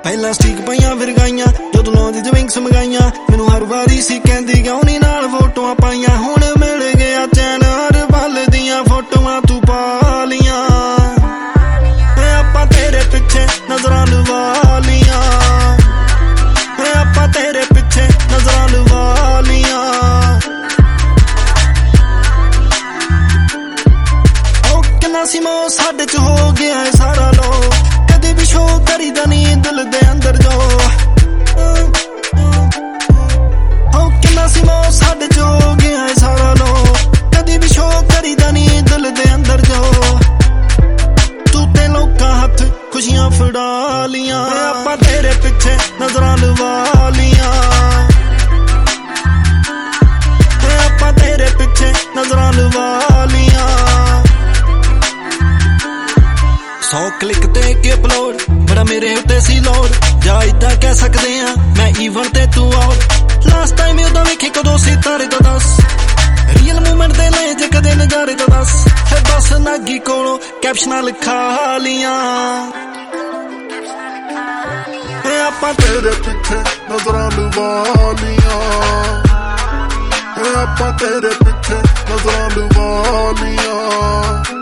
ਪਹਿਲਾਂ ਸਟੀਕ ਪਈਆਂ ਫਿਰ ਗਾਈਆਂ ਜਦੋਂ ਲਾਉਂਦੀ ਜਵਿੰਗਸ ਮੰਗਾਈਆਂ ਮੈਨੂੰ ਹਰ ਵਾਰੀ ਸੀ ਕਹਿੰਦੀ ਗਾਉਣੀ ਨਾਲ ਫੋਟੋਆਂ ਪਾਈਆਂ ਹੁਣ ਮਿਲ ਗਿਆ ਚੈਨ ਹਰ ਵੱਲ ਦੀਆਂ ਫੋਟੋਆਂ ਤੂੰ ਪਾ ਲੀਆਂ ਆਪਾਂ ਤੇਰੇ ਪਿੱਛੇ ਨਜ਼ਰਾਂ ਲਵਾ ਲੀਆਂ ਆਪਾਂ ਤੇਰੇ ਪਿੱਛੇ ਨਜ਼ਰਾਂ ਲਵਾ ਲੀਆਂ ਉਹ ਕਿੰਨਾ ਸੀ ਮੋ ਸਾਡੇ ਚ ਹੋ ਗਿਆ ਏ ਸਾਰਾ ਲੋ ਕਦੇ ਵੀ ਸ਼ੋ ਕਰੀਦਾ ਨਹੀਂ ਦਿਲ ਦੇ ਅੰਦਰ ਜੋ ਉਹ ਕਿੰਨਾ ਸੀ ਮੋ ਸਾਡੇ ਚ ਹੋ ਗਿਆ ਏ ਸਾਰਾ ਲੋ ਕਦੇ ਵੀ ਸ਼ੋ ਕਰੀਦਾ ਨਹੀਂ ਦਿਲ ਦੇ ਅੰਦਰ ਜੋ ਤੂੰ ਤੇ ਲੋਕਾਂ ਹੱਥ ਖੁਸ਼ੀਆਂ ਫੜਾ ਲੀਆਂ ਆਪਾਂ ਤੇਰੇ ਪਿੱਛੇ ਨਜ਼ਰਾਂ ਲਵਾ ਲੀਆਂ ਆਪਾਂ ਤੇਰੇ ਪਿੱਛੇ ਨਜ਼ਰਾਂ ਲਵਾ ਲੀਆਂ 100 ਕਲਿੱਕ ਤੇ ਕੇ ਅਪਲੋਡ ਬੜਾ ਮੇਰੇ ਉੱਤੇ ਸੀ ਲੋਡ ਜਾਂ ਇਦਾਂ ਕਹਿ ਸਕਦੇ ਆ ਮੈਂ ਈਵਨ ਤੇ ਤੂੰ ਆਊਟ ਲਾਸਟ ਟਾਈਮ ਉਦੋਂ ਵੇਖੀ ਕਦੋਂ ਸੀ ਤਾਰੇ ਤੋਂ ਦੱਸ ਰੀਅਲ ਮੂਮੈਂਟ ਦੇ ਲੈ ਜੇ ਕਦੇ ਨਜ਼ਾਰੇ ਤੋਂ ਦੱਸ ਫਿਰ ਬਸ ਨਾਗੀ ਕੋਲੋਂ ਕੈਪਸ਼ਨਾਂ ਲਿਖਾ ਲੀਆਂ ਆਪਾਂ ਤੇਰੇ ਪਿੱਛੇ ਨਜ਼ਰਾਂ ਲਵਾ ਲੀਆਂ ਆਪਾਂ ਤੇਰੇ ਪਿੱਛੇ ਨਜ਼ਰਾਂ ਲਵਾ ਲੀਆਂ